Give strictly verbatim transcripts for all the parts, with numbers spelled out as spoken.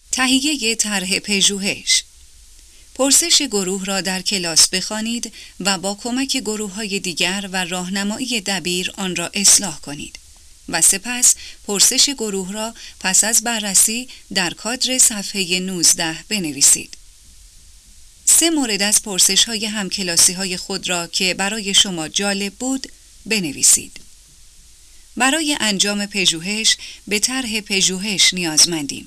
تهیه طرح پژوهش. پرسش گروه را در کلاس بخوانید و با کمک گروه‌های دیگر و راهنمایی دبیر آن را اصلاح کنید و سپس پرسش گروه را پس از بررسی در کادر صفحه نوزده بنویسید. سه مورد از پرسش‌های همکلاسی‌های خود را که برای شما جالب بود بنویسید. برای انجام پژوهش به طرح پژوهش نیازمندیم.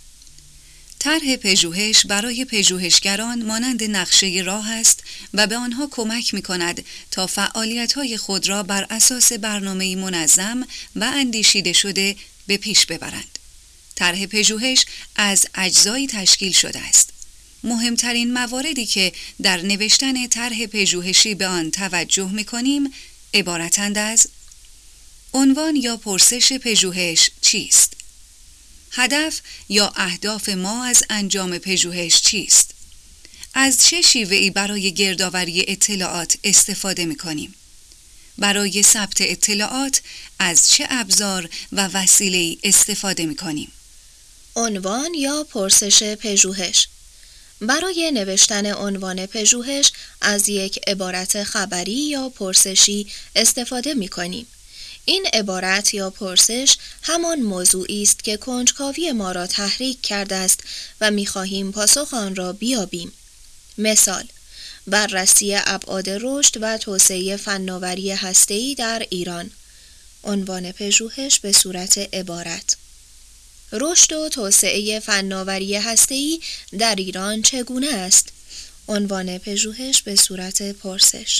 طرح پژوهش برای پژوهشگران مانند نقشه راه است و به آنها کمک می‌کند تا فعالیت‌های خود را بر اساس برنامه‌ای منظم و اندیشیده شده به پیش ببرند. طرح پژوهش از اجزایی تشکیل شده است. مهمترین مواردی که در نوشتن طرح پژوهشی به آن توجه می‌کنیم عبارتند از: عنوان یا پرسش پژوهش چیست؟ هدف یا اهداف ما از انجام پژوهش چیست؟ از چه شیوه‌ای برای گردآوری اطلاعات استفاده می‌کنیم؟ برای ثبت اطلاعات از چه ابزار و وسیله‌ای استفاده می‌کنیم؟ عنوان یا پرسش پژوهش. برای نوشتن عنوان پژوهش از یک عبارت خبری یا پرسشی استفاده می‌کنیم. این عبارت یا پرسش همان موضوعی است که کنجکاوی ما را تحریک کرده است و می‌خواهیم پاسخ آن را بیابیم. مثال: بررسی ابعاد رشد و توسعه فناوری هسته‌ای در ایران. عنوان پژوهش به صورت عبارت: رشد و توسعه فناوری هسته‌ای در ایران چگونه است؟ عنوان پژوهش به صورت پرسش.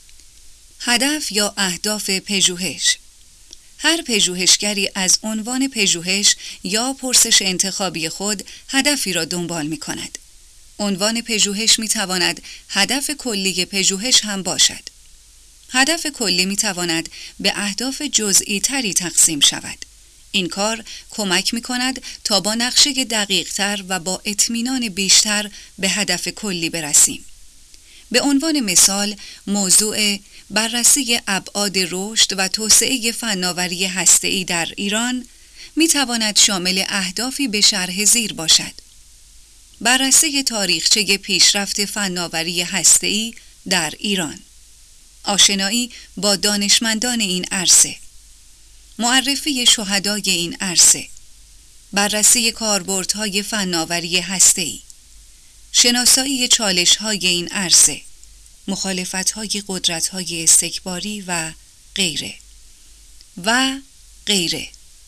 هدف یا اهداف پژوهش. هر پژوهشگری از عنوان پژوهش یا پرسش انتخابی خود هدفی را دنبال می کند. عنوان پژوهش می تواند هدف کلی پژوهش هم باشد. هدف کلی می تواند به اهداف جزئی تری تقسیم شود. این کار کمک می کند تا با نقشه دقیق تر و با اطمینان بیشتر به هدف کلی برسیم. به عنوان مثال، موضوع بررسی ابعاد رشد و توسعه فناوری هسته‌ای در ایران می تواند شامل اهدافی به شرح زیر باشد: بررسی تاریخچه پیشرفت فناوری هسته‌ای در ایران، آشنایی با دانشمندان این عرصه، معرفی شهدای این عرصه، بررسی کاربردهای فناوری هسته‌ای، شناسایی چالش‌های این عرصه، مخالفت‌های قدرت‌های استکباری و غیره و غیره.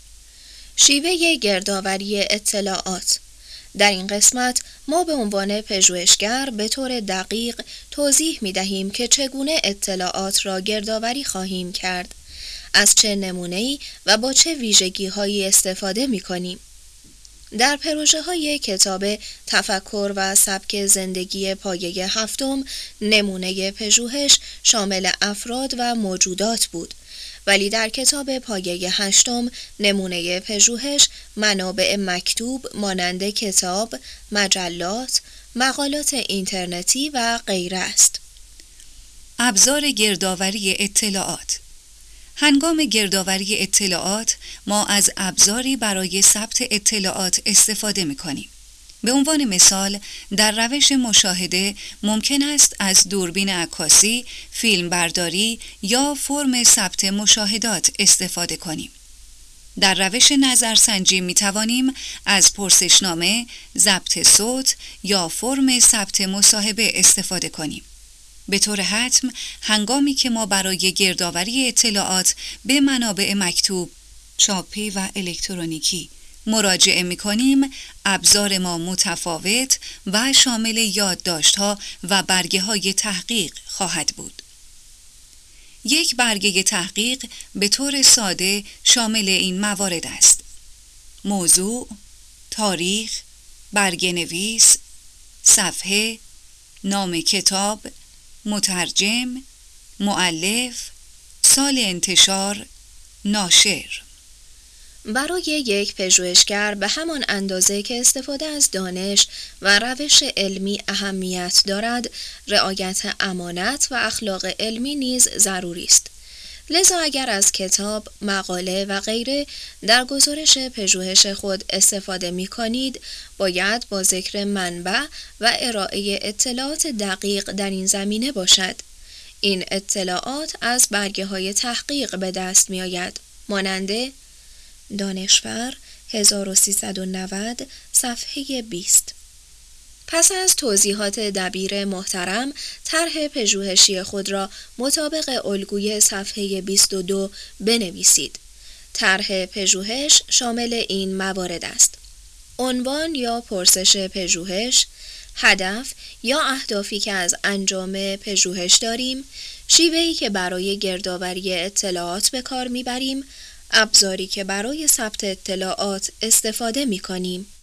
شیوه گردآوری اطلاعات. در این قسمت ما به عنوان پژوهشگر به طور دقیق توضیح می‌دهیم که چگونه اطلاعات را گردآوری خواهیم کرد، از چه نمونه‌ای و با چه ویژگی‌هایی استفاده می‌کنیم. در پروژه های کتاب تفکر و سبک زندگی پایه هفتم نمونه پژوهش شامل افراد و موجودات بود، ولی در کتاب پایه هشتم نمونه پژوهش منابع مکتوب مانند کتاب، مجلات، مقالات اینترنتی و غیره است. ابزار گردآوری اطلاعات. هنگام گردآوری اطلاعات ما از ابزاری برای ثبت اطلاعات استفاده می‌کنیم. به عنوان مثال، در روش مشاهده ممکن است از دوربین عکاسی، فیلم برداری یا فرم ثبت مشاهدات استفاده کنیم. در روش نظرسنجی می‌توانیم از پرسشنامه، ضبط صوت یا فرم ثبت مصاحبه استفاده کنیم. به طور حتم، هنگامی که ما برای گردآوری اطلاعات به منابع مکتوب، چاپی و الکترونیکی مراجعه می‌کنیم، ابزار ما متفاوت و شامل یادداشت‌ها و برگه‌های تحقیق خواهد بود. یک برگه تحقیق به طور ساده شامل این موارد است: موضوع، تاریخ، برگه نویس، صفحه، نام کتاب، مترجم، مؤلف، سال انتشار، ناشر. برای یک پژوهشگر به همان اندازه که استفاده از دانش و روش علمی اهمیت دارد، رعایت امانت و اخلاق علمی نیز ضروری است. لذا اگر از کتاب، مقاله و غیره در گزارش پژوهش خود استفاده می کنید، باید با ذکر منبع و ارائه اطلاعات دقیق در این زمینه باشد. این اطلاعات از برگه های تحقیق به دست می آید. ماننده دانشور هزار و سیصد و نود صفحه بیست. پس از توضیحات دبیر محترم، طرح پژوهشی خود را مطابق الگوی صفحه بیست و دو بنویسید. طرح پژوهش شامل این موارد است: عنوان یا پرسش پژوهش، هدف یا اهدافی که از انجام پژوهش داریم، شیوهی که برای گردآوری اطلاعات به کار میبریم، ابزاری که برای ثبت اطلاعات استفاده میکنیم.